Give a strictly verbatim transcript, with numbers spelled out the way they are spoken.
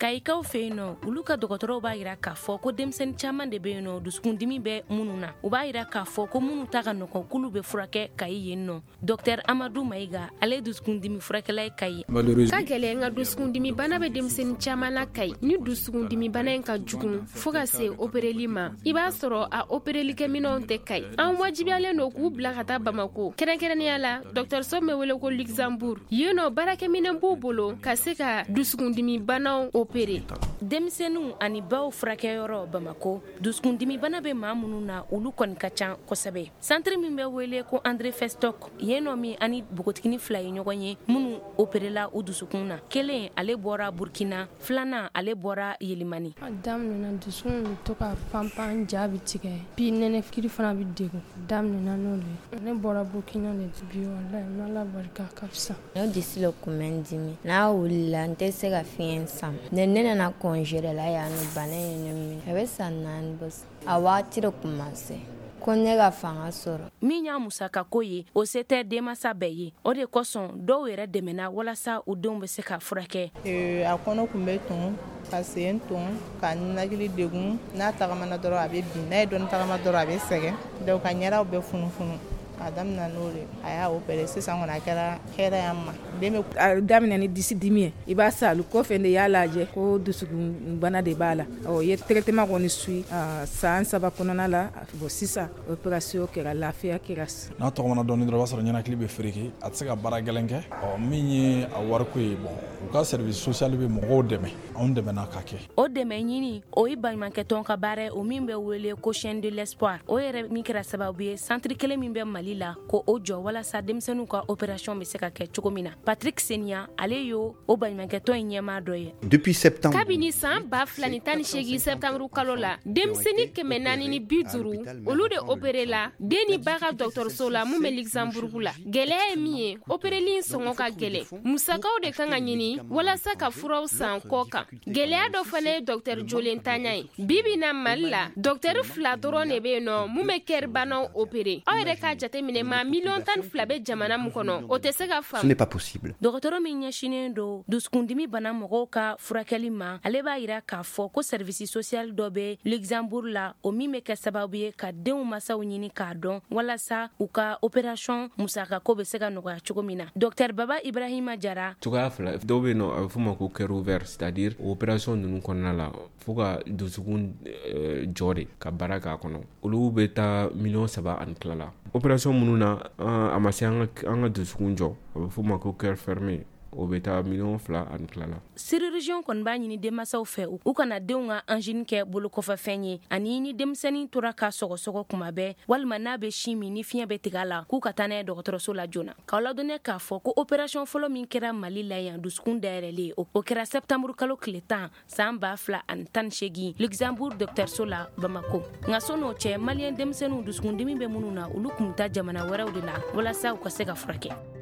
Kayikaw fe yen nɔ olu ka dɔgɔtɔrɔw b'a yira k'a fɔ ko denmisɛnnin caman de bɛ yen nɔ dusukundimi bɛ minnu na u b'a yira k'a fɔ ko minnu ta ka nɔgɔn k'olu bɛ furakɛ Kayi yen nɔ. Docteur Amadou Mayiga ale ye dusukundimi furakɛla ye Kayi. Ka gɛlɛn nka dusukundimi bana bɛ denmisɛnnin caman na Kayi. Ni dusukundimi bana in ka jugu fo ka se opereli ma i b'a sɔrɔ a opereli kɛ minɛnw tɛ Kayi. An wajibiyalen don k'u bila ka taa Bamako. Kɛrɛnkɛrɛnnenya la Docteur So bɛ wele ko Luxembourg. Yen nɔ baarakɛminɛn b'u bolo ka se ka dusukundimi banaw opere. Denmisɛnninw ani baw furakɛyɔrɔ Bamako dusukundimi bana bɛ maa minnu na olu kɔni ka ca kosɛbɛ. Centre min bɛ wele ko André Festock yen nɔ min ani bogotigini fila ye ɲɔgɔn ye minnu operela u dusukun na. Kelen ale bɔra Burkina, filanan ale bɔra Yelimani. A daminɛna dusukun bɛ to ka panpan ja bɛ tigɛ bi nɛnɛkiri fana bɛ degun daminɛna n'o de ne bɔra Burkina de bi walahi n'Ala barika ka fisa. Ne disi le kun bɛ n dimi n'a wulila n tɛ se ka fiɲɛ sama ne ne nana congé la yan nɔ bana in ye ne minɛ a bɛ san naani bɔ a waati de kun ma se ko ne ka fanga sɔrɔ. Min y'a musaka ko ye o se tɛ denmansa bɛɛ ye o de kosɔn dɔw yɛrɛ dɛmɛna walasa u denw bɛ se ka furakɛ. A kɔnɔ kun bɛ tun ka sen tun ka ninakili degun n'a tagamana dɔrɔn a bɛ bin n'a ye dɔɔni tagama dɔrɔn a bɛ sɛgɛn donc ka ɲɛdaw bɛ funufunu a daminɛ n'o de a y'a opéré sisan kɔni a kɛra hɛrɛ y'an ma. A daminɛ ni disi dimi ye i b'a sali kɔfɛ de y'a lajɛ ko dusukun bana de b'a la ɔ ye traitement kɔni suit san saba kɔnɔna la bon sisan opération kɛra lafiya kɛra. N'a tɔgɔmana dɔɔni dɔrɔn o b'a sɔrɔ ɲɛnakili bɛ fereke a tɛ se ka baara gɛlɛn kɛ ɔ min ye a wariko ye bon u ka service social bɛ mɔgɔw dɛmɛ anw dɛmɛna ka kɛ. O dɛmɛ ɲini o ye baɲumankɛtɔn ka baara ye o min bɛ wele ko chaîne de l'espoir o yɛrɛ min kɛra sababu ye centre kelen min bɛ Mali la ko o jɔ walasa denmisɛnninw ka opération bɛ se ka kɛ cogo min na. Patrick Senia ale yo o baɲumankɛtɔn in ɲɛmaa dɔ ye. Depuis septembre kabini san ba fila ni tan ni seegin septembre kalo la denmisɛnnin kɛmɛ naani ni bi duuru olu de opéré la den ni ba ka dɔgɔtɔrɔso la mun bɛ Luxembourg la. Gɛlɛya ye min ye opéreli in sɔngɔ ka gɛlɛn musakaw de kan ka ɲini walasa ka furaw san kɔ kan. Gɛlɛya dɔ fana ye Docteur Jolen Tanya ye bibi na Mali la docteur fila dɔrɔn de bɛ yen nɔ mun bɛ kɛri banaw opéré aw yɛrɛ k'a jateminɛ maa miliyɔn tan ni fila bɛ jamana mun kɔnɔ o tɛ se ka faamu. Ce n'est pas possible. Dɔgɔtɔrɔ min ɲɛsinen don dusukundimi bana mɔgɔw ka furakɛli ma ale b'a yira k'a fɔ ko service social dɔ bɛ Luxembourg la o min bɛ kɛ sababu ye ka denw masaw ɲini k'a dɔn walasa u ka opération musakako bɛ se ka nɔgɔya cogo min na. Docteur Baba Ibrahima Jara cogoya fila dɔw bɛ yen nɔ a bɛ f'o ma ko cœur ouvert c'est-à-dire opération ninnu kɔnɔna la fo ka dusukun jɔ de ka baara k'a kɔnɔ olu bɛ taa miliyɔn saba ani tila la. Opération minnu na a ma se an ka dusukun jɔ a bɛ f'o ma ko cœur fermé o bɛ taa miliyɔn fila ani tila la. Chirurgien kɔni b'a ɲini denmansaw fɛ u kana denw ka angine kɛ bolokɔfɛfɛn ye ani ni denmisɛnnin tora ka sɔgɔsɔgɔ kuma bɛɛ walima n'a bɛ sin min ni fiɲɛ bɛ tigɛ a la k'u ka taa n'a ye dɔgɔtɔrɔso la joona. K'aw ladɔnniya k'a fɔ ko opération fɔlɔ min kɛra Mali la yan dusukun dayɛlɛlen o kɛra septembre kalo tile tan san ba fila ani tan ni seegin Luxembourg dɔgɔtɔrɔso la Bamako. Nka sɔn'o cɛ maliyɛn denmisɛnninw dusukundimi bɛ minnu na olu kun bɛ taa jamana wɛrɛw de la walasa u ka se ka furakɛ.